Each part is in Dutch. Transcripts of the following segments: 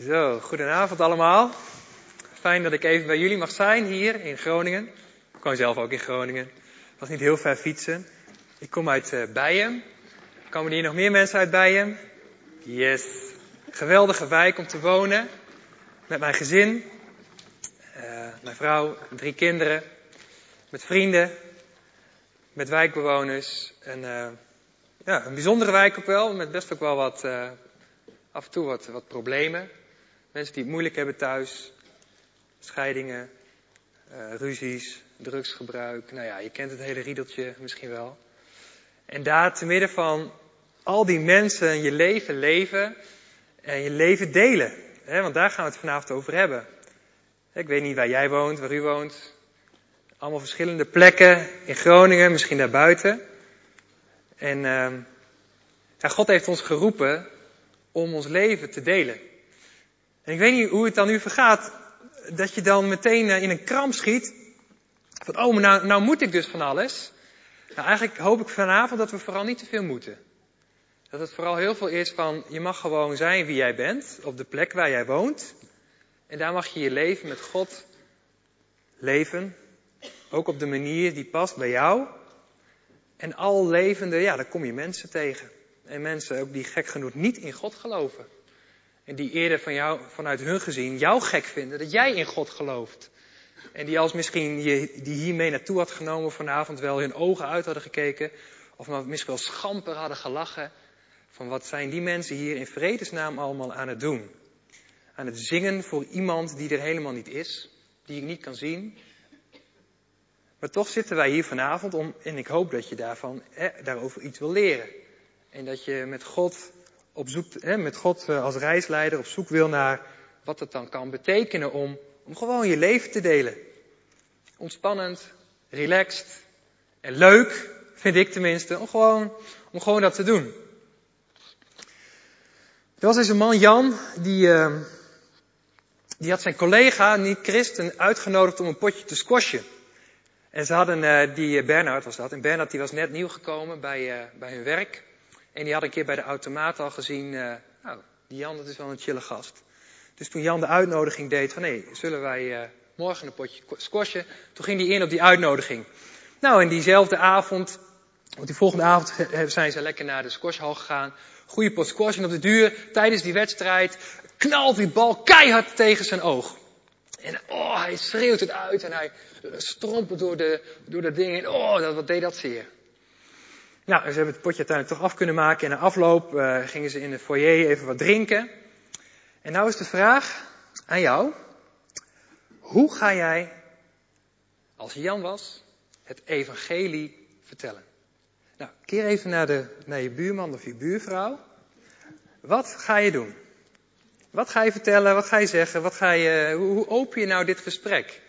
Zo, goedenavond allemaal. Fijn dat ik even bij jullie mag zijn hier in Groningen. Ik woon zelf ook in Groningen. Het was niet heel ver fietsen. Ik kom uit Beijum. Komen er hier nog meer mensen uit Beijum? Yes. Geweldige wijk om te wonen. Met mijn gezin. Mijn vrouw, 3 kinderen. Met vrienden. Met wijkbewoners. En een bijzondere wijk ook wel. Met best ook wel wat, af en toe wat problemen. Mensen die het moeilijk hebben thuis. Scheidingen, ruzies, drugsgebruik. Nou ja, je kent het hele riedeltje misschien wel. En daar te midden van al die mensen je leven leven en je leven delen. Want daar gaan we het vanavond over hebben. Ik weet niet waar jij woont, waar u woont. Allemaal verschillende plekken in Groningen, misschien daarbuiten. En God heeft ons geroepen om ons leven te delen. En ik weet niet hoe het dan u vergaat, dat je dan meteen in een kramp schiet. Van, maar nou moet ik dus van alles. Nou, eigenlijk hoop ik vanavond dat we vooral niet te veel moeten. Dat het vooral heel veel is van, je mag gewoon zijn wie jij bent, op de plek waar jij woont. En daar mag je je leven met God leven. Ook op de manier die past bij jou. En al levende, daar kom je mensen tegen. En mensen ook die gek genoeg niet in God geloven. En die eerder van jou, vanuit hun gezien, jou gek vinden dat jij in God gelooft. En die als misschien die hier mee naartoe had genomen vanavond wel hun ogen uit hadden gekeken. Of misschien wel schamper hadden gelachen. Van wat zijn die mensen hier in vredesnaam allemaal aan het doen. Aan het zingen voor iemand die er helemaal niet is. Die ik niet kan zien. Maar toch zitten wij hier vanavond en ik hoop dat je daarover iets wil leren. En dat je met God op zoek, met God als reisleider op zoek wil naar wat het dan kan betekenen om gewoon je leven te delen. Ontspannend, relaxed en leuk, vind ik tenminste, om gewoon dat te doen. Er was eens een man, Jan, die had zijn collega, niet christen, uitgenodigd om een potje te squashen. En ze hadden, Bernard was dat, en Bernard die was net nieuw gekomen bij hun werk. En die had een keer bij de automaat al gezien, die Jan, dat is wel een chille gast. Dus toen Jan de uitnodiging deed van, zullen wij morgen een potje squashen? Toen ging hij in op die uitnodiging. Nou, en diezelfde avond, want die volgende avond zijn ze lekker naar de squashhal gegaan. Goeie pot squash en op de duur, tijdens die wedstrijd, knalt die bal keihard tegen zijn oog. En hij schreeuwt het uit en hij strompelt door dat ding en wat deed dat zeer. Nou, ze hebben het potje uiteindelijk toch af kunnen maken. En na afloop gingen ze in de foyer even wat drinken. En nou is de vraag aan jou. Hoe ga jij, als je Jan was, het evangelie vertellen? Nou, keer even naar je buurman of je buurvrouw. Wat ga je doen? Wat ga je vertellen? Wat ga je zeggen? Hoe open je nou dit gesprek?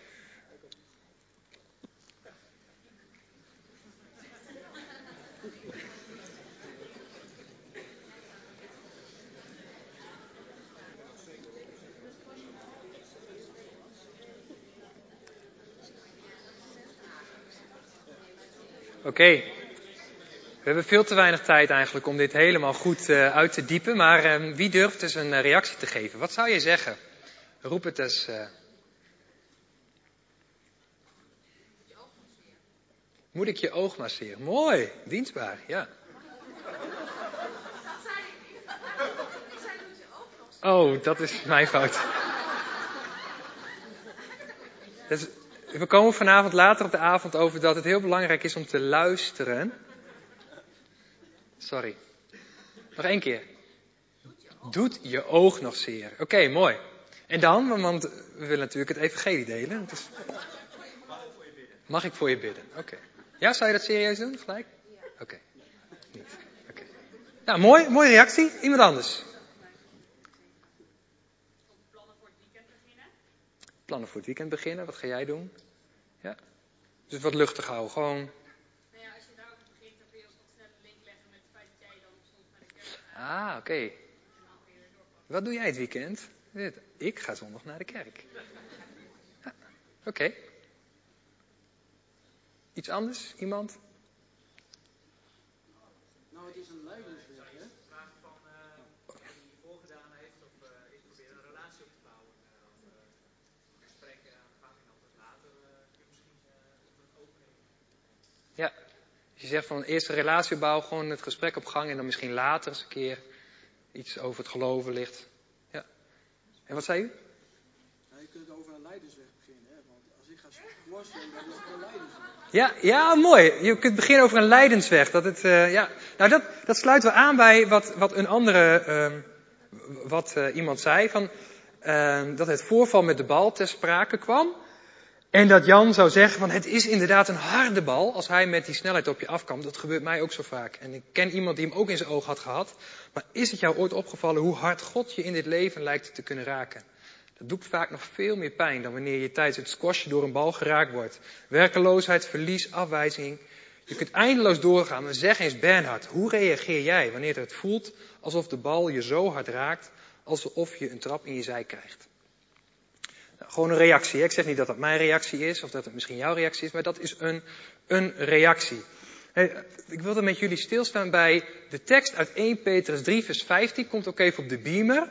Oké. We hebben veel te weinig tijd eigenlijk om dit helemaal goed uit te diepen. Maar wie durft dus een reactie te geven? Wat zou je zeggen? Roep het eens. Moet ik je oog masseren? Mooi, dienstbaar, ja. Oh, dat is mijn fout. Dus we komen vanavond later op de avond over dat het heel belangrijk is om te luisteren. Sorry. Nog 1 keer. Doet je oog nog zeer? Oké, mooi. En dan, want we willen natuurlijk het evangelie delen. Dus... Mag ik voor je bidden? Oké. Ja, zou je dat serieus doen, gelijk? Oké. Niet. Oké. Nou, mooie reactie. Iemand anders? Plannen voor het weekend beginnen. Wat ga jij doen? Ja. Dus wat luchtig houden. Gewoon. Nou ja, als je daarover begint, dan kun je ons wat snel een link leggen met het feit dat jij dan soms naar de kerk gaat. Oké. Wat doe jij het weekend? Ik ga zondag naar de kerk. Ja. Oké. Iets anders? Iemand? Nou, het is een leidensweg, hè? Je zegt van eerst een relatiebouw, gewoon het gesprek op gang en dan misschien later eens een keer iets over het geloven ligt. Ja. En wat zei u? Ja, je kunt over een lijdensweg beginnen, hè? Want als ik ga squashen, dan is het een lijdensweg. Ja, mooi. Je kunt beginnen over een lijdensweg. Nou, dat sluit wel aan bij wat een andere, iemand zei. Dat het voorval met de bal ter sprake kwam. En dat Jan zou zeggen van het is inderdaad een harde bal als hij met die snelheid op je afkomt. Dat gebeurt mij ook zo vaak. En ik ken iemand die hem ook in zijn oog had gehad. Maar is het jou ooit opgevallen hoe hard God je in dit leven lijkt te kunnen raken? Dat doet vaak nog veel meer pijn dan wanneer je tijdens het squashen door een bal geraakt wordt. Werkeloosheid, verlies, afwijzing. Je kunt eindeloos doorgaan, maar zeg eens Bernhard, hoe reageer jij wanneer het voelt alsof de bal je zo hard raakt, alsof je een trap in je zij krijgt? Nou, gewoon een reactie. Ik zeg niet dat dat mijn reactie is, of dat het misschien jouw reactie is, maar dat is een reactie. Ik wilde met jullie stilstaan bij de tekst uit 1 Petrus 3 vers 15, komt ook even op de beamer.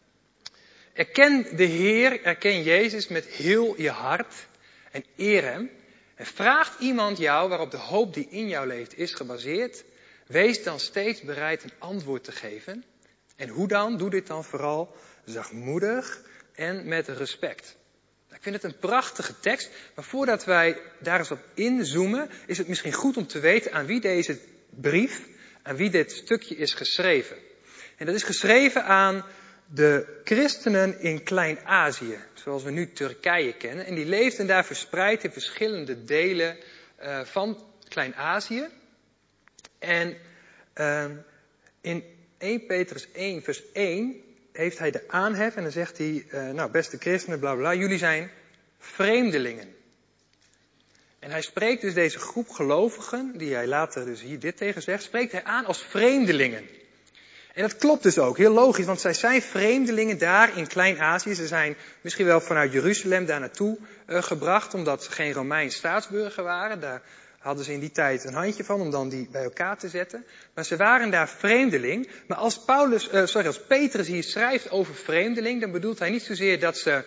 Erken de Heer, erken Jezus met heel je hart en eer hem. En vraagt iemand jou waarop de hoop die in jou leeft is gebaseerd, wees dan steeds bereid een antwoord te geven. En hoe dan? Doe dit dan vooral zachtmoedig en met respect. Ik vind het een prachtige tekst, maar voordat wij daar eens op inzoomen, is het misschien goed om te weten aan wie deze brief, aan wie dit stukje is geschreven. En dat is geschreven aan de christenen in Klein-Azië, zoals we nu Turkije kennen. En die leefden daar verspreid in verschillende delen van Klein-Azië. En in 1 Petrus 1 vers 1 heeft hij de aanhef en dan zegt hij, beste christenen, bla bla, jullie zijn vreemdelingen. En hij spreekt dus deze groep gelovigen, die hij later dus hier dit tegen zegt, spreekt hij aan als vreemdelingen. En dat klopt dus ook, heel logisch, want zij zijn vreemdelingen daar in Klein-Azië. Ze zijn misschien wel vanuit Jeruzalem daar naartoe gebracht, omdat ze geen Romeins staatsburger waren. Daar hadden ze in die tijd een handje van om dan die bij elkaar te zetten. Maar ze waren daar vreemdeling. Maar als Petrus hier schrijft over vreemdeling, dan bedoelt hij niet zozeer dat ze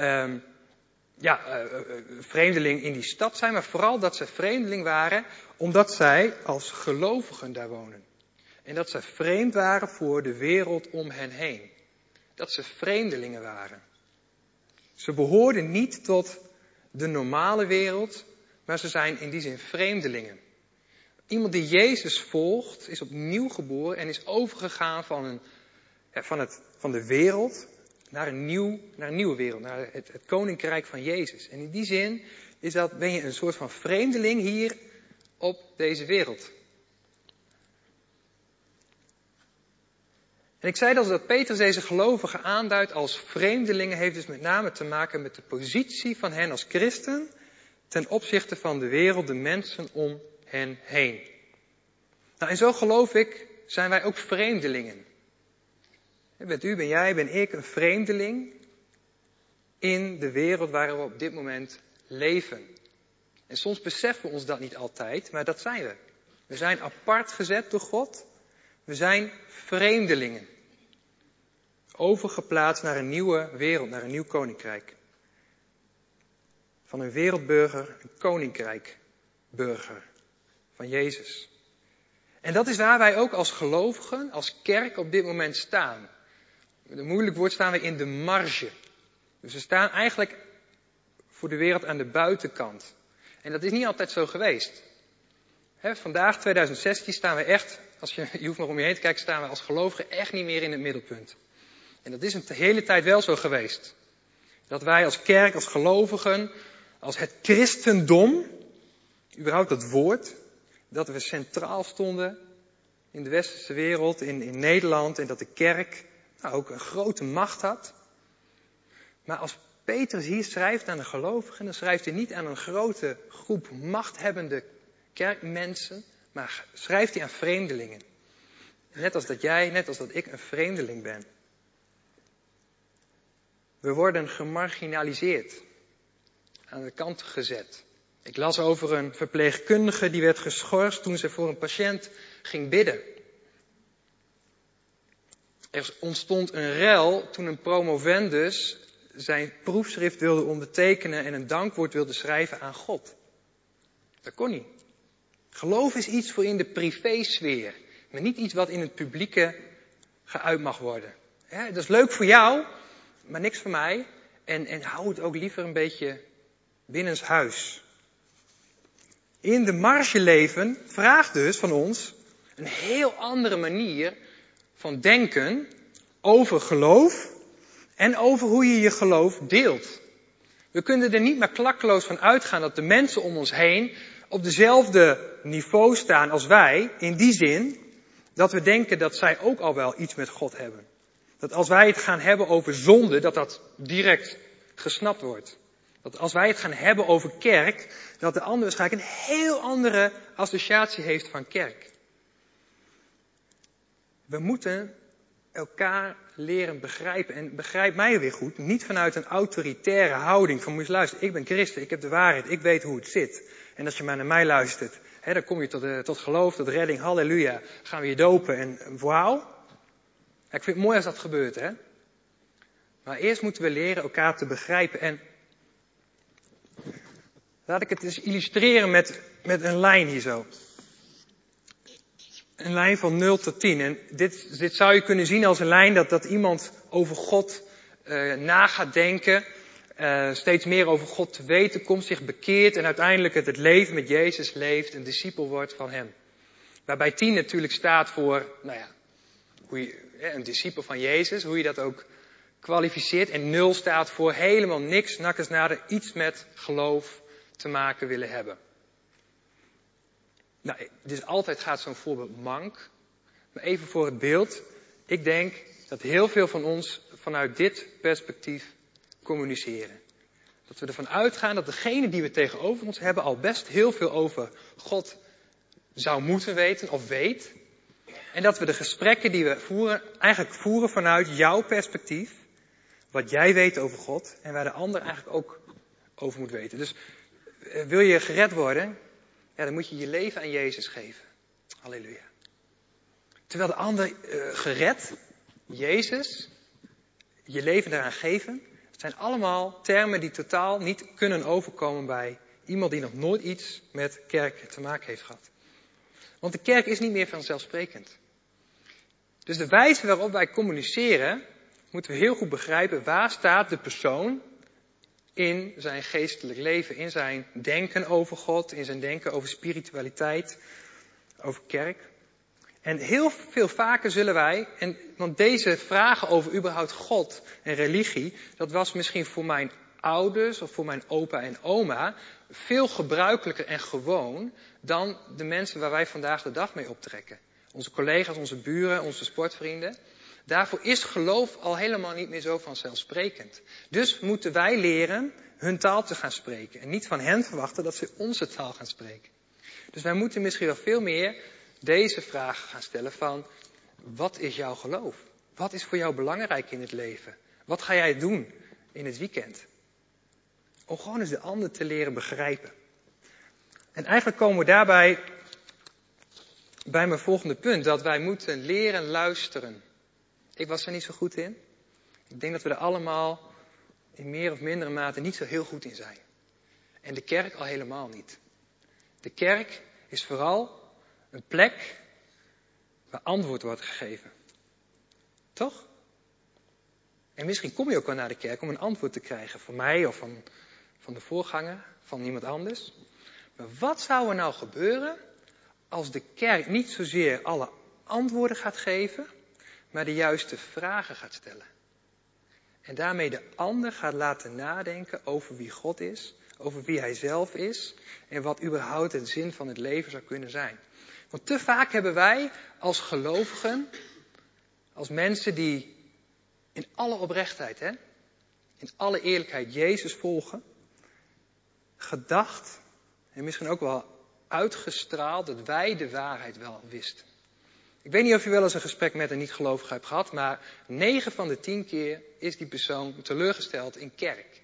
vreemdeling in die stad zijn, maar vooral dat ze vreemdeling waren omdat zij als gelovigen daar wonen. En dat ze vreemd waren voor de wereld om hen heen. Dat ze vreemdelingen waren. Ze behoorden niet tot de normale wereld, maar ze zijn in die zin vreemdelingen. Iemand die Jezus volgt, is opnieuw geboren en is overgegaan van de wereld naar een nieuwe wereld, naar het koninkrijk van Jezus. En in die zin ben je een soort van vreemdeling hier op deze wereld. En ik zei dat Petrus deze gelovigen aanduidt als vreemdelingen, heeft dus met name te maken met de positie van hen als christen ten opzichte van de wereld, de mensen om hen heen. Nou, en zo geloof ik, zijn wij ook vreemdelingen. Bent u, ben jij, ben ik een vreemdeling in de wereld waarin we op dit moment leven. En soms beseffen we ons dat niet altijd, maar dat zijn we. We zijn apart gezet door God. We zijn vreemdelingen. Overgeplaatst naar een nieuwe wereld, naar een nieuw koninkrijk. Van een wereldburger, een koninkrijkburger. Van Jezus. En dat is waar wij ook als gelovigen, als kerk op dit moment staan. Met een moeilijk woord staan we in de marge. Dus we staan eigenlijk voor de wereld aan de buitenkant. En dat is niet altijd zo geweest. Vandaag, 2016, staan we echt, je hoeft maar om je heen te kijken, staan we als gelovigen echt niet meer in het middelpunt. En dat is een hele tijd wel zo geweest. Dat wij als kerk, als gelovigen, als het christendom, überhaupt dat woord, dat we centraal stonden in de westerse wereld, in Nederland, en dat de kerk ook een grote macht had. Maar als Petrus hier schrijft aan de gelovigen, dan schrijft hij niet aan een grote groep machthebbende kerkmensen, maar schrijft hij aan vreemdelingen. Net als dat jij, net als dat ik een vreemdeling ben. We worden gemarginaliseerd, aan de kant gezet. Ik las over een verpleegkundige die werd geschorst toen ze voor een patiënt ging bidden. Er ontstond een rel toen een promovendus zijn proefschrift wilde ondertekenen en een dankwoord wilde schrijven aan God. Dat kon niet. Geloof is iets voor in de privésfeer, maar niet iets wat in het publieke geuit mag worden. Dat is leuk voor jou, maar niks voor mij. En hou het ook liever een beetje binnenshuis. In de marge leven vraagt dus van ons een heel andere manier van denken over geloof en over hoe je je geloof deelt. We kunnen er niet maar klakkeloos van uitgaan dat de mensen om ons heen op dezelfde niveau staan als wij, in die zin dat we denken dat zij ook al wel iets met God hebben. Dat als wij het gaan hebben over zonde, dat direct gesnapt wordt. Dat als wij het gaan hebben over kerk, dat de ander waarschijnlijk een heel andere associatie heeft van kerk. We moeten elkaar leren begrijpen. En begrijp mij weer goed, niet vanuit een autoritaire houding van moet je luisteren, ik ben christen, ik heb de waarheid, ik weet hoe het zit. En als je maar naar mij luistert, dan kom je tot geloof, tot redding, halleluja, gaan we je dopen en wauw. Ja, ik vind het mooi als dat gebeurt, hè. Maar eerst moeten we leren elkaar te begrijpen. En laat ik het eens illustreren met een lijn hier zo. Een lijn van 0 tot 10. En dit zou je kunnen zien als een lijn dat iemand over God na gaat denken. Steeds meer over God te weten komt, zich bekeert en uiteindelijk het leven met Jezus leeft, een discipel wordt van hem. Waarbij 10 natuurlijk staat voor, een discipel van Jezus, hoe je dat ook kwalificeert. En 0 staat voor helemaal niks, nakkers nader, iets met geloof te maken willen hebben. Dus altijd gaat zo'n voorbeeld mank. Maar even voor het beeld. Ik denk dat heel veel van ons vanuit dit perspectief communiceren. Dat we ervan uitgaan dat degene die we tegenover ons hebben al best heel veel over God zou moeten weten of weet. En dat we de gesprekken die we voeren, eigenlijk voeren vanuit jouw perspectief. Wat jij weet over God en waar de ander eigenlijk ook over moet weten. Dus wil je gered worden, dan moet je je leven aan Jezus geven. Halleluja. Terwijl de ander gered, Jezus, je leven daaraan geven. Het zijn allemaal termen die totaal niet kunnen overkomen bij iemand die nog nooit iets met kerk te maken heeft gehad. Want de kerk is niet meer vanzelfsprekend. Dus de wijze waarop wij communiceren, moeten we heel goed begrijpen waar staat de persoon in zijn geestelijk leven, in zijn denken over God, in zijn denken over spiritualiteit, over kerk. En heel veel vaker zullen wij, want deze vragen over überhaupt God en religie, dat was misschien voor mijn ouders of voor mijn opa en oma veel gebruikelijker en gewoon dan de mensen waar wij vandaag de dag mee optrekken. Onze collega's, onze buren, onze sportvrienden. Daarvoor is geloof al helemaal niet meer zo vanzelfsprekend. Dus moeten wij leren hun taal te gaan spreken. En niet van hen verwachten dat ze onze taal gaan spreken. Dus wij moeten misschien wel veel meer deze vraag gaan stellen van, wat is jouw geloof? Wat is voor jou belangrijk in het leven? Wat ga jij doen in het weekend? Om gewoon eens de ander te leren begrijpen. En eigenlijk komen we daarbij bij mijn volgende punt, dat wij moeten leren luisteren. Ik was er niet zo goed in. Ik denk dat we er allemaal in meer of mindere mate niet zo heel goed in zijn. En de kerk al helemaal niet. De kerk is vooral een plek waar antwoord wordt gegeven. Toch? En misschien kom je ook wel naar de kerk om een antwoord te krijgen. Van mij of van de voorganger, van iemand anders. Maar wat zou er nou gebeuren als de kerk niet zozeer alle antwoorden gaat geven, maar de juiste vragen gaat stellen? En daarmee de ander gaat laten nadenken over wie God is, over wie hij zelf is en wat überhaupt de zin van het leven zou kunnen zijn. Want te vaak hebben wij als gelovigen, als mensen die in alle oprechtheid, in alle eerlijkheid Jezus volgen, gedacht en misschien ook wel uitgestraald dat wij de waarheid wel wisten. Ik weet niet of je wel eens een gesprek met een niet-gelovige hebt gehad, maar 9 van de 10 keer is die persoon teleurgesteld in kerk.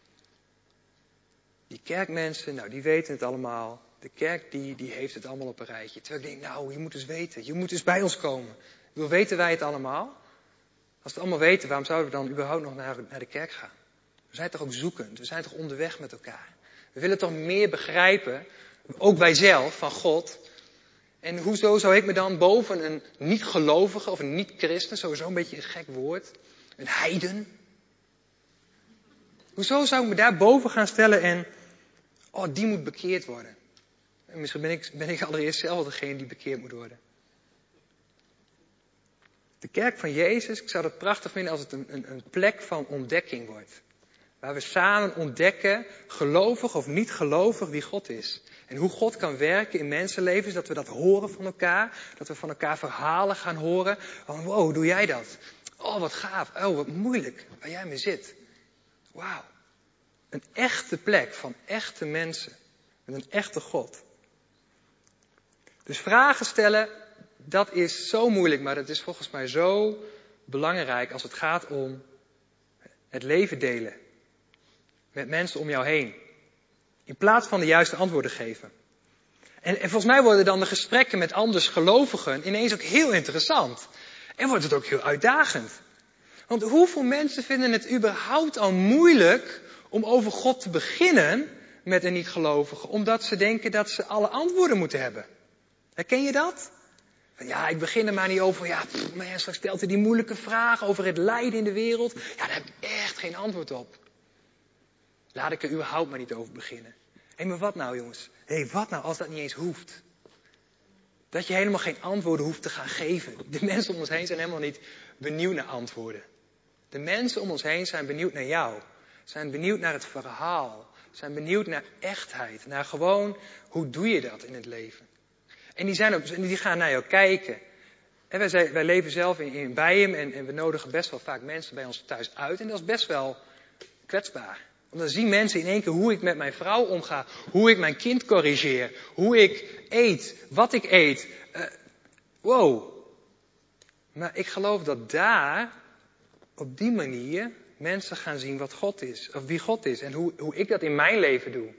Die kerkmensen, die weten het allemaal. De kerk die heeft het allemaal op een rijtje. Terwijl ik denk, je moet eens weten, je moet eens bij ons komen. Weten wij het allemaal? Als we het allemaal weten, waarom zouden we dan überhaupt nog naar de kerk gaan? We zijn toch ook zoekend, we zijn toch onderweg met elkaar. We willen toch meer begrijpen Ook wij zelf, van God. En hoezo zou ik me dan boven een niet-gelovige of een niet-christen, sowieso een beetje een gek woord, een heiden. Hoezo zou ik me daar boven gaan stellen en, die moet bekeerd worden. En misschien ben ik allereerst zelf degene die bekeerd moet worden. De kerk van Jezus, ik zou het prachtig vinden als het een plek van ontdekking wordt. Waar we samen ontdekken, gelovig of niet gelovig, wie God is. En hoe God kan werken in mensenlevens, dat we dat horen van elkaar. Dat we van elkaar verhalen gaan horen. Van, wow, hoe doe jij dat? Oh, wat gaaf. Oh, wat moeilijk, waar jij mee zit. Wauw. Een echte plek van echte mensen. Met een echte God. Dus vragen stellen, dat is zo moeilijk, maar dat is volgens mij zo belangrijk als het gaat om het leven delen. Met mensen om jou heen. In plaats van de juiste antwoorden geven. En volgens mij worden dan de gesprekken met anders gelovigen ineens ook heel interessant. En wordt het ook heel uitdagend. Want hoeveel mensen vinden het überhaupt al moeilijk om over God te beginnen met een niet-gelovige, omdat ze denken dat ze alle antwoorden moeten hebben. Herken je dat? Ja, ik begin er maar niet over. Ja, maar straks stelt hij die moeilijke vraag over het lijden in de wereld. Ja, daar heb ik echt geen antwoord op. Laat ik er überhaupt maar niet over beginnen. Hé, maar wat nou jongens? Wat nou als dat niet eens hoeft? Dat je helemaal geen antwoorden hoeft te gaan geven. De mensen om ons heen zijn helemaal niet benieuwd naar antwoorden. De mensen om ons heen zijn benieuwd naar jou. Zijn benieuwd naar het verhaal. Zijn benieuwd naar echtheid. Naar gewoon, hoe doe je dat in het leven? En die gaan naar jou kijken. En wij leven zelf in Bijen en we nodigen best wel vaak mensen bij ons thuis uit. En dat is best wel kwetsbaar. Want dan zien mensen in één keer hoe ik met mijn vrouw omga. Hoe ik mijn kind corrigeer. Hoe ik eet. Wat ik eet. Wow. Maar ik geloof dat daar, op die manier, mensen gaan zien wat God is. Of wie God is. En hoe ik dat in mijn leven doe.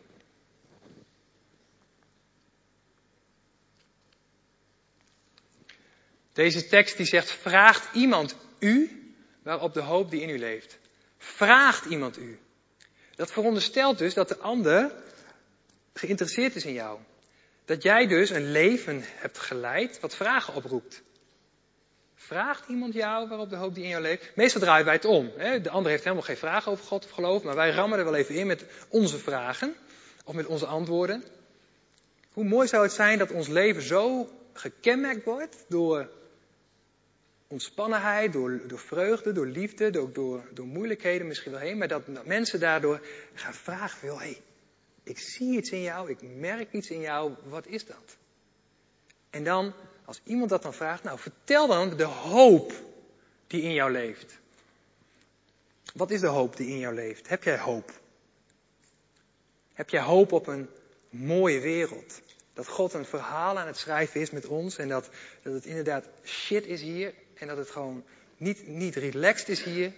Deze tekst die zegt, vraagt iemand u waarop de hoop die in u leeft. Vraagt iemand u. Dat veronderstelt dus dat de ander geïnteresseerd is in jou. Dat jij dus een leven hebt geleid wat vragen oproept. Vraagt iemand jou waarop de hoop die in jou leeft? Meestal draaien wij het om. Hè? De ander heeft helemaal geen vragen over God of geloof, maar wij rammen er wel even in met onze vragen. Of met onze antwoorden. Hoe mooi zou het zijn dat ons leven zo gekenmerkt wordt door ontspannenheid, door vreugde, door liefde, door moeilijkheden misschien wel heen. Maar dat mensen daardoor gaan vragen van, ik zie iets in jou, ik merk iets in jou, wat is dat? En dan, als iemand dat dan vraagt, nou vertel dan de hoop die in jou leeft. Wat is de hoop die in jou leeft? Heb jij hoop? Heb jij hoop op een mooie wereld? Dat God een verhaal aan het schrijven is met ons en dat het inderdaad shit is hier en dat het gewoon niet relaxed is hier.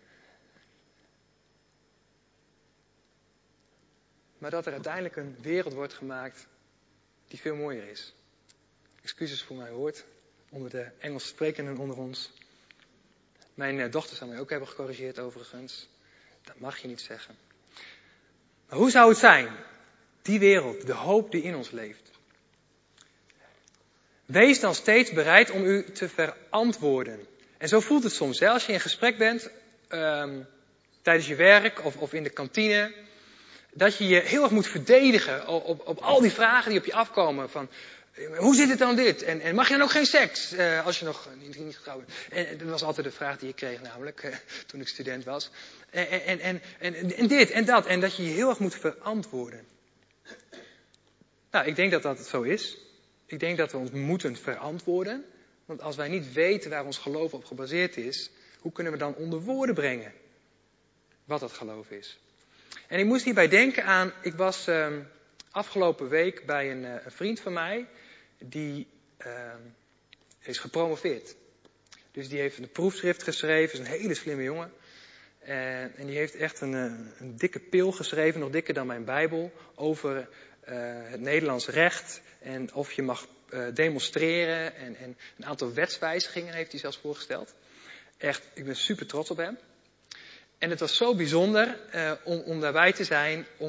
Maar dat er uiteindelijk een wereld wordt gemaakt die veel mooier is. Excuses voor mijn woord, onder de Engels sprekenden onder ons. Mijn dochter zou mij ook hebben gecorrigeerd overigens. Dat mag je niet zeggen. Maar hoe zou het zijn? Die wereld, de hoop die in ons leeft. Wees dan steeds bereid om u te verantwoorden. En zo voelt het soms. Hè? Als je in gesprek bent, tijdens je werk of in de kantine. Dat je je heel erg moet verdedigen op al die vragen die op je afkomen. Van, hoe zit het dan dit? En mag je dan ook geen seks als je nog niet getrouwd bent? En dat was altijd de vraag die ik kreeg namelijk toen ik student was. En dit en dat. En dat je je heel erg moet verantwoorden. Nou, ik denk dat dat zo is. Ik denk dat we ons moeten verantwoorden. Want als wij niet weten waar ons geloof op gebaseerd is, hoe kunnen we dan onder woorden brengen wat dat geloof is? En ik moest hierbij denken aan, ik was afgelopen week bij een vriend van mij, die is gepromoveerd. Dus die heeft een proefschrift geschreven, is een hele slimme jongen. En die heeft echt een dikke pil geschreven, nog dikker dan mijn Bijbel, over het Nederlands recht en of je mag demonstreren en een aantal wetswijzigingen heeft hij zelfs voorgesteld. Echt, ik ben super trots op hem. En het was zo bijzonder om daarbij te zijn, om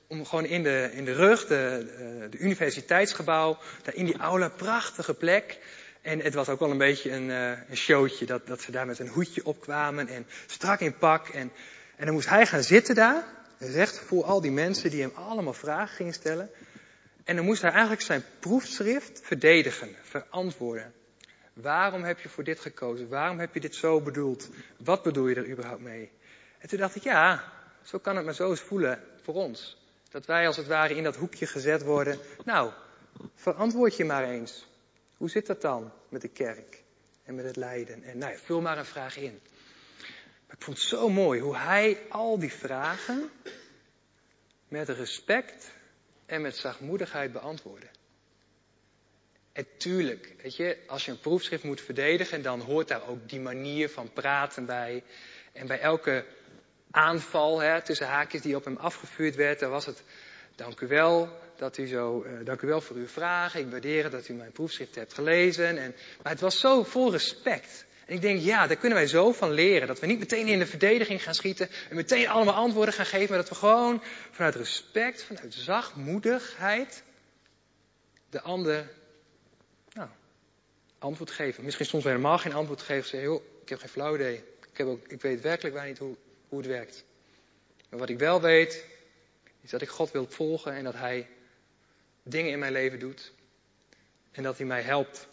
om gewoon in de rug, de universiteitsgebouw, daar in die aula, prachtige plek. En het was ook wel een beetje een showtje, dat ze daar met een hoedje opkwamen en strak in pak. En dan moest hij gaan zitten daar, recht voor al die mensen die hem allemaal vragen gingen stellen. En dan moest hij eigenlijk zijn proefschrift verdedigen, verantwoorden. Waarom heb je voor dit gekozen? Waarom heb je dit zo bedoeld? Wat bedoel je er überhaupt mee? En toen dacht ik, ja, zo kan het maar zo eens voelen voor ons. Dat wij als het ware in dat hoekje gezet worden. Nou, verantwoord je maar eens. Hoe zit dat dan met de kerk en met het lijden? En nou ja, vul maar een vraag in. Maar ik vond het zo mooi hoe hij al die vragen met respect en met zachtmoedigheid beantwoordde. En tuurlijk, weet je, als je een proefschrift moet verdedigen, dan hoort daar ook die manier van praten bij. En bij elke aanval, tussen haakjes die op hem afgevuurd werd, dan was het, dank u wel dank u wel voor uw vragen. Ik waardeer het dat u mijn proefschrift hebt gelezen. Maar het was zo vol respect. En ik denk, ja, daar kunnen wij zo van leren. Dat we niet meteen in de verdediging gaan schieten en meteen allemaal antwoorden gaan geven. Maar dat we gewoon vanuit respect, vanuit zachtmoedigheid de ander antwoord geven. Misschien soms helemaal geen antwoord geven. Zeggen, joh, ik heb geen flauw idee. Ik weet werkelijk waar niet hoe het werkt. Maar wat ik wel weet, is dat ik God wil volgen en dat Hij dingen in mijn leven doet. En dat Hij mij helpt.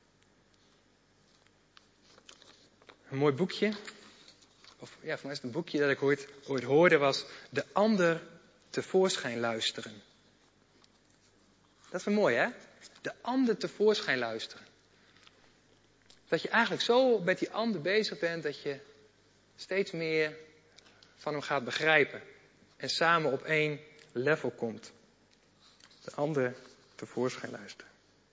Een mooi boekje. Of ja, voor mij is het een boekje dat ik ooit hoorde, was De ander tevoorschijn luisteren. Dat is wel mooi, hè? De ander tevoorschijn luisteren. Dat je eigenlijk zo met die ander bezig bent dat je steeds meer van hem gaat begrijpen. En samen op één level komt. De ander tevoorschijn luisteren.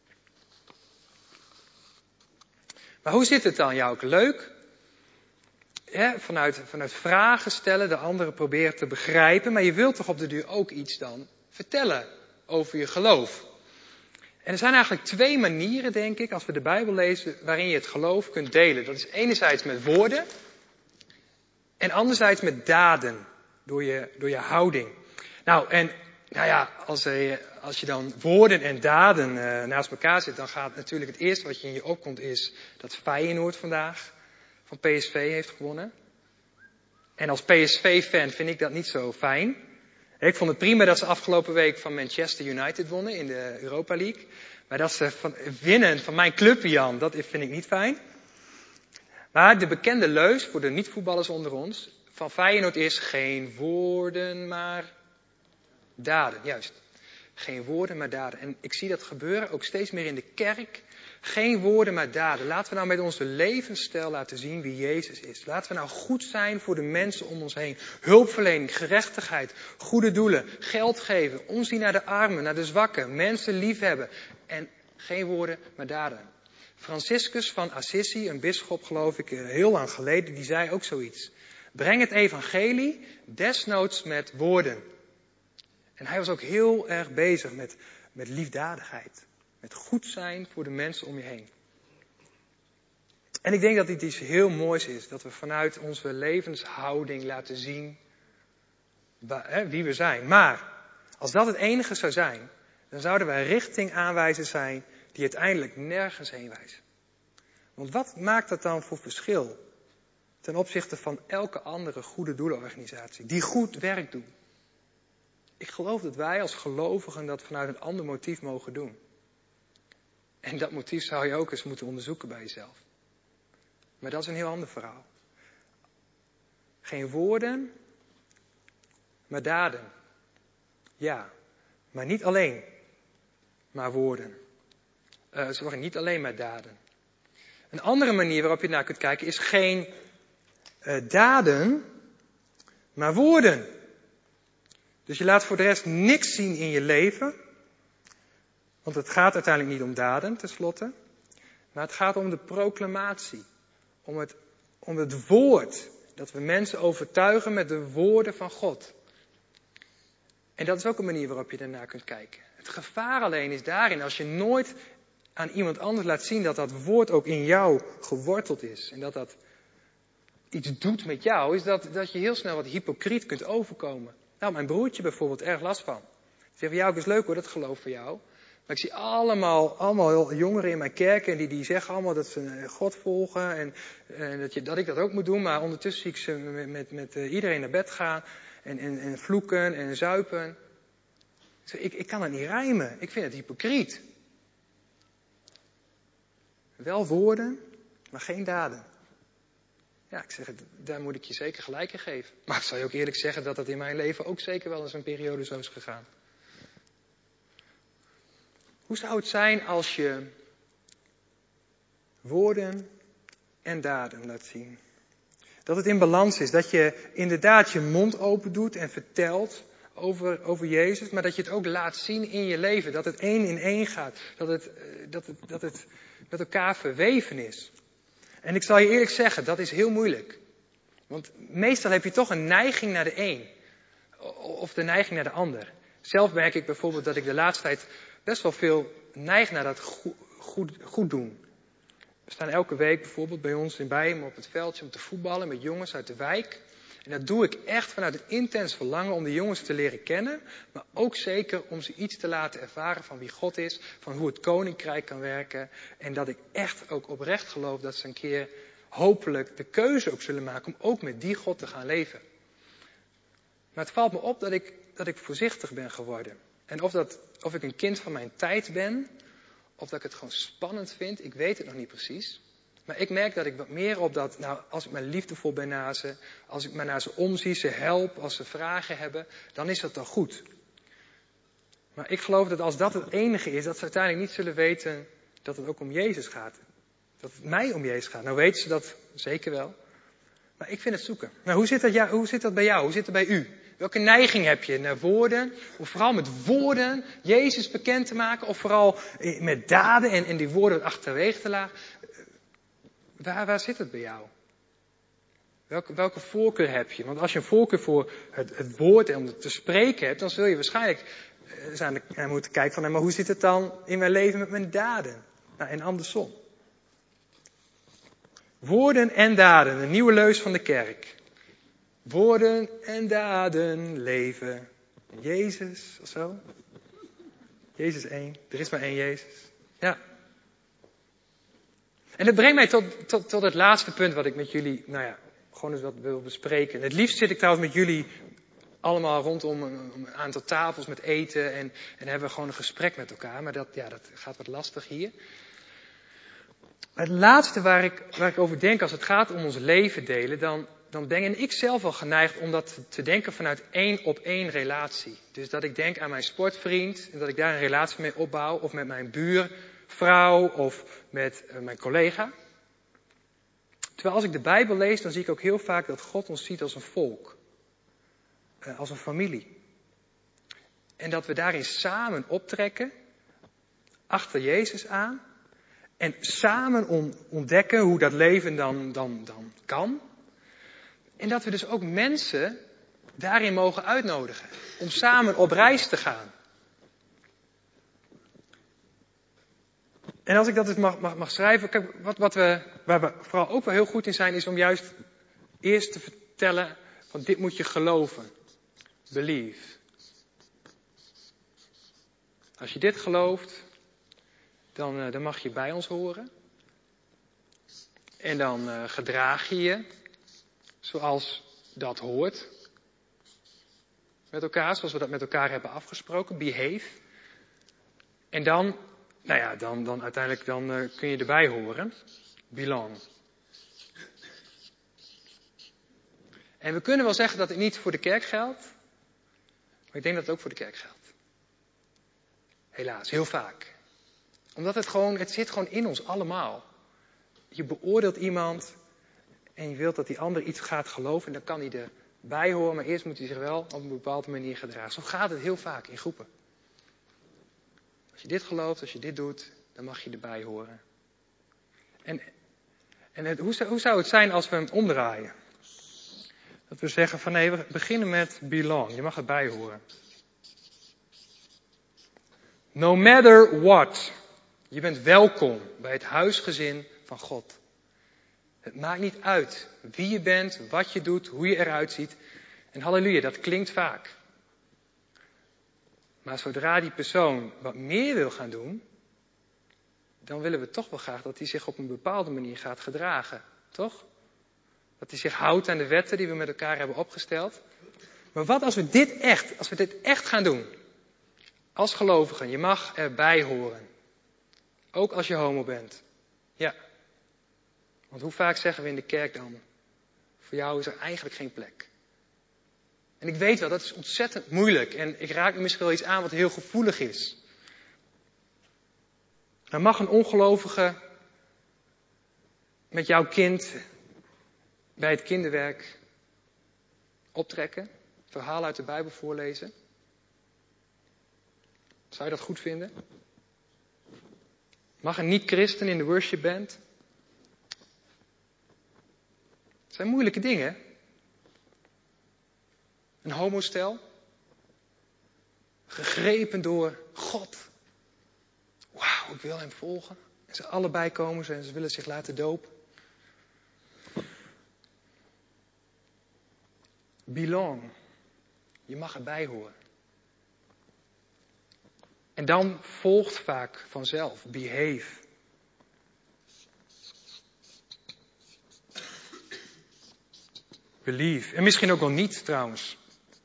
Maar hoe zit het dan, Jouke? Leuk? Ja, vanuit vragen stellen, de anderen proberen te begrijpen. Maar je wilt toch op de duur ook iets dan vertellen over je geloof. En er zijn eigenlijk 2 manieren, denk ik, als we de Bijbel lezen, waarin je het geloof kunt delen. Dat is enerzijds met woorden en anderzijds met daden, door je houding. Nou ja, als je dan woorden en daden naast elkaar zet, dan gaat natuurlijk het eerste wat je in je opkomt is dat Feyenoord vandaag van PSV heeft gewonnen. En als PSV-fan vind ik dat niet zo fijn. Ik vond het prima dat ze afgelopen week van Manchester United wonnen in de Europa League. Maar dat ze winnen van mijn clubje, Jan, dat vind ik niet fijn. Maar de bekende leus voor de niet-voetballers onder ons van Feyenoord is geen woorden, maar daden. Juist. Geen woorden, maar daden. En ik zie dat gebeuren ook steeds meer in de kerk. Geen woorden, maar daden. Laten we nou met onze levensstijl laten zien wie Jezus is. Laten we nou goed zijn voor de mensen om ons heen. Hulpverlening, gerechtigheid, goede doelen, geld geven, omzien naar de armen, naar de zwakken, mensen liefhebben. En geen woorden, maar daden. Franciscus van Assisi, een bisschop geloof ik heel lang geleden, die zei ook zoiets. Breng het evangelie, desnoods met woorden. En hij was ook heel erg bezig met liefdadigheid. Met goed zijn voor de mensen om je heen. En ik denk dat dit iets heel moois is. Dat we vanuit onze levenshouding laten zien wie we zijn. Maar als dat het enige zou zijn, dan zouden wij richting aanwijzen zijn die uiteindelijk nergens heen wijzen. Want wat maakt dat dan voor verschil ten opzichte van elke andere goede doelenorganisatie die goed werk doet? Ik geloof dat wij als gelovigen dat vanuit een ander motief mogen doen. En dat motief zou je ook eens moeten onderzoeken bij jezelf. Maar dat is een heel ander verhaal. Geen woorden, maar daden. Ja, maar niet alleen maar woorden. Niet alleen maar daden. Een andere manier waarop je naar kunt kijken is geen daden, maar woorden. Dus je laat voor de rest niks zien in je leven. Want het gaat uiteindelijk niet om daden, tenslotte. Maar het gaat om de proclamatie. Om het woord. Dat we mensen overtuigen met de woorden van God. En dat is ook een manier waarop je daarnaar kunt kijken. Het gevaar alleen is daarin, als je nooit aan iemand anders laat zien dat dat woord ook in jou geworteld is. En dat dat iets doet met jou, is dat je heel snel wat hypocriet kunt overkomen. Nou, mijn broertje bijvoorbeeld erg last van. Ik zeg, ja, het is leuk hoor, dat geloof van jou. Maar ik zie allemaal jongeren in mijn kerk en die zeggen allemaal dat ze God volgen en dat ik dat ook moet doen. Maar ondertussen zie ik ze met iedereen naar bed gaan en vloeken en zuipen. Ik kan het niet rijmen. Ik vind het hypocriet. Wel woorden, maar geen daden. Ja, ik zeg, daar moet ik je zeker gelijk in geven. Maar ik zal je ook eerlijk zeggen dat dat in mijn leven ook zeker wel eens een periode zo is gegaan. Hoe zou het zijn als je woorden en daden laat zien? Dat het in balans is, dat je inderdaad je mond open doet en vertelt over Jezus, maar dat je het ook laat zien in je leven. Dat het één in één gaat, dat het met elkaar verweven is. En ik zal je eerlijk zeggen, dat is heel moeilijk. Want meestal heb je toch een neiging naar de een. Of de neiging naar de ander. Zelf merk ik bijvoorbeeld dat ik de laatste tijd best wel veel neig naar dat goed doen. We staan elke week bijvoorbeeld bij ons in Bijen op het veldje om te voetballen met jongens uit de wijk. En dat doe ik echt vanuit een intens verlangen om de jongens te leren kennen. Maar ook zeker om ze iets te laten ervaren van wie God is. Van hoe het koninkrijk kan werken. En dat ik echt ook oprecht geloof dat ze een keer hopelijk de keuze ook zullen maken om ook met die God te gaan leven. Maar het valt me op dat ik voorzichtig ben geworden. En of ik een kind van mijn tijd ben, of dat ik het gewoon spannend vind, ik weet het nog niet precies. Maar ik merk dat ik wat meer op dat, nou, als ik maar liefdevol ben naar ze, als ik maar naar ze omzie, ze help, als ze vragen hebben, dan is dat dan goed. Maar ik geloof dat als dat het enige is, dat ze uiteindelijk niet zullen weten dat het ook om Jezus gaat. Dat het mij om Jezus gaat. Nou weten ze dat zeker wel. Maar ik vind het zoeken. Nou, hoe zit dat bij jou? Hoe zit het bij u? Welke neiging heb je naar woorden? Of vooral met woorden Jezus bekend te maken? Of vooral met daden en die woorden achterwege te laten? Waar zit het bij jou? Welke voorkeur heb je? Want als je een voorkeur voor het woord en om het te spreken hebt, dan zul je waarschijnlijk moeten kijken van, maar hoe zit het dan in mijn leven met mijn daden? Nou, en andersom. Woorden en daden, een nieuwe leus van de kerk. Woorden en daden leven. Jezus, of zo? Jezus één. Er is maar één Jezus. Ja. En dat brengt mij tot het laatste punt wat ik met jullie, gewoon eens wat wil bespreken. Het liefst zit ik trouwens met jullie allemaal rondom een aantal tafels met eten en hebben we gewoon een gesprek met elkaar. Maar dat gaat wat lastig hier. Het laatste waar ik over denk als het gaat om ons leven delen, dan ben ik zelf wel geneigd om dat te denken vanuit 1-op-1 relatie. Dus dat ik denk aan mijn sportvriend en dat ik daar een relatie mee opbouw, of met mijn buurvrouw of met mijn collega. Terwijl als ik de Bijbel lees, dan zie ik ook heel vaak dat God ons ziet als een volk. Als een familie. En dat we daarin samen optrekken, achter Jezus aan. En samen ontdekken hoe dat leven dan kan. En dat we dus ook mensen daarin mogen uitnodigen. Om samen op reis te gaan. En als ik dat dus mag schrijven. Kijk, waar we vooral ook wel heel goed in zijn, is om juist eerst te vertellen van dit moet je geloven. Believe. Als je dit gelooft, dan mag je bij ons horen. En dan gedraag je je zoals dat hoort. Met elkaar, zoals we dat met elkaar hebben afgesproken. Behave. En dan uiteindelijk kun je erbij horen. Belong. En we kunnen wel zeggen dat het niet voor de kerk geldt. Maar ik denk dat het ook voor de kerk geldt. Helaas, heel vaak. Omdat het zit gewoon in ons allemaal. Je beoordeelt iemand en je wilt dat die ander iets gaat geloven en dan kan hij erbij horen, maar eerst moet hij zich wel op een bepaalde manier gedragen. Zo gaat het heel vaak in groepen. Als je dit gelooft, als je dit doet, dan mag je erbij horen. Hoe zou het zijn als we hem omdraaien? Dat we zeggen van nee, we beginnen met belong. Je mag erbij horen. No matter what. Je bent welkom bij het huisgezin van God. Het maakt niet uit wie je bent, wat je doet, hoe je eruit ziet. En halleluja, dat klinkt vaak. Maar zodra die persoon wat meer wil gaan doen, dan willen we toch wel graag dat hij zich op een bepaalde manier gaat gedragen. Toch? Dat hij zich houdt aan de wetten die we met elkaar hebben opgesteld. Maar wat als we dit echt gaan doen? Als gelovigen, je mag erbij horen. Ook als je homo bent. Ja. Want hoe vaak zeggen we in de kerk dan, voor jou is er eigenlijk geen plek. En ik weet wel, dat is ontzettend moeilijk. En ik raak nu misschien wel iets aan wat heel gevoelig is. Maar mag een ongelovige met jouw kind bij het kinderwerk optrekken? Verhaal uit de Bijbel voorlezen? Zou je dat goed vinden? Mag een niet-christen in de worshipband? Het zijn moeilijke dingen. Een homostel. Gegrepen door God. Wauw, ik wil hem volgen. En ze allebei komen en ze willen zich laten dopen. Belong. Je mag erbij horen. En dan volgt vaak vanzelf. Behave. Believe. En misschien ook wel niet trouwens.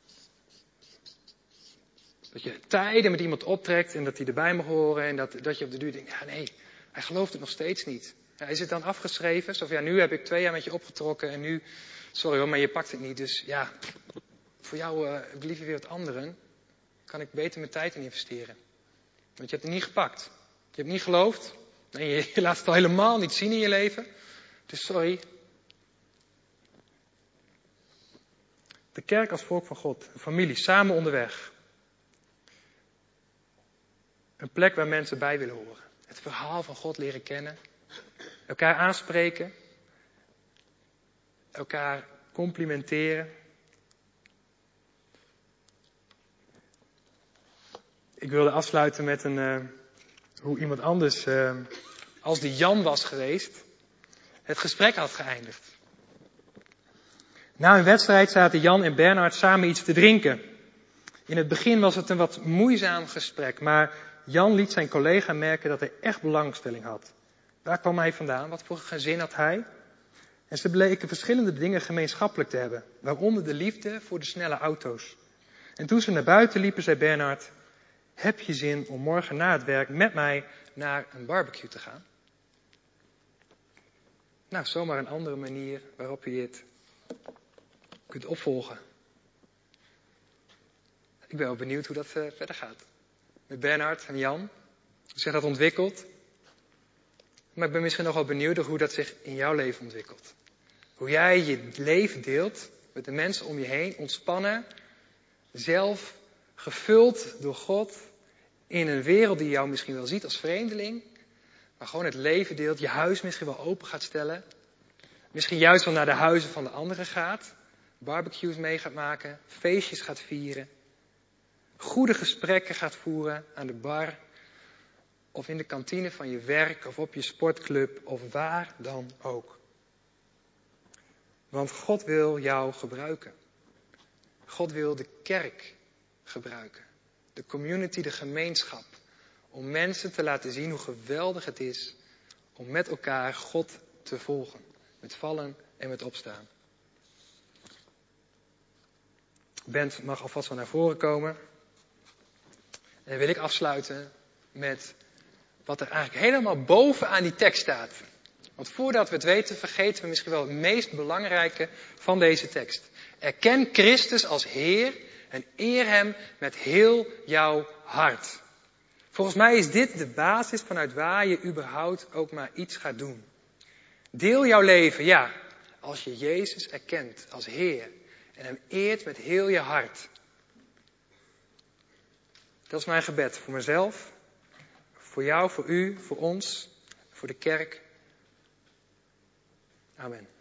Dat je tijden met iemand optrekt en dat hij erbij mag horen. En dat je op de duur denkt, ja nee, hij gelooft het nog steeds niet. Ja, is het dan afgeschreven? Zo van, ja, nu heb ik 2 jaar met je opgetrokken en nu, sorry hoor, maar je pakt het niet. Dus ja, voor jou heb ik liever weer wat anderen. Kan ik beter mijn tijd in investeren. Want je hebt het niet gepakt. Je hebt niet geloofd. Nee, je laat het al helemaal niet zien in je leven. Dus sorry. De kerk als volk van God. Een familie, samen onderweg. Een plek waar mensen bij willen horen. Het verhaal van God leren kennen. Elkaar aanspreken. Elkaar complimenteren. Ik wilde afsluiten met hoe iemand anders, als die Jan was geweest, het gesprek had geëindigd. Na een wedstrijd zaten Jan en Bernhard samen iets te drinken. In het begin was het een wat moeizaam gesprek, maar Jan liet zijn collega merken dat hij echt belangstelling had. Waar kwam hij vandaan? Wat voor gezin had hij? En ze bleken verschillende dingen gemeenschappelijk te hebben, waaronder de liefde voor de snelle auto's. En toen ze naar buiten liepen, zei Bernhard, heb je zin om morgen na het werk met mij naar een barbecue te gaan? Nou, zomaar een andere manier waarop je dit kunt opvolgen. Ik ben wel benieuwd hoe dat verder gaat. Met Bernhard en Jan. Hoe zich dat ontwikkelt. Maar ik ben misschien nog wel benieuwd hoe dat zich in jouw leven ontwikkelt. Hoe jij je leven deelt met de mensen om je heen. Ontspannen. Zelf gevuld door God. In een wereld die jou misschien wel ziet als vreemdeling. Maar gewoon het leven deelt. Je huis misschien wel open gaat stellen. Misschien juist wel naar de huizen van de anderen gaat. Barbecues mee gaat maken. Feestjes gaat vieren. Goede gesprekken gaat voeren aan de bar. Of in de kantine van je werk. Of op je sportclub. Of waar dan ook. Want God wil jou gebruiken. God wil de kerk gebruiken. De community, de gemeenschap. Om mensen te laten zien hoe geweldig het is om met elkaar God te volgen. Met vallen en met opstaan. De band mag alvast wel naar voren komen. En dan wil ik afsluiten met wat er eigenlijk helemaal bovenaan die tekst staat. Want voordat we het weten, vergeten we misschien wel het meest belangrijke van deze tekst. Erken Christus als Heer en eer Hem met heel jouw hart. Volgens mij is dit de basis vanuit waar je überhaupt ook maar iets gaat doen. Deel jouw leven, ja, als je Jezus erkent als Heer en Hem eert met heel je hart. Dat is mijn gebed voor mezelf, voor jou, voor u, voor ons, voor de kerk. Amen.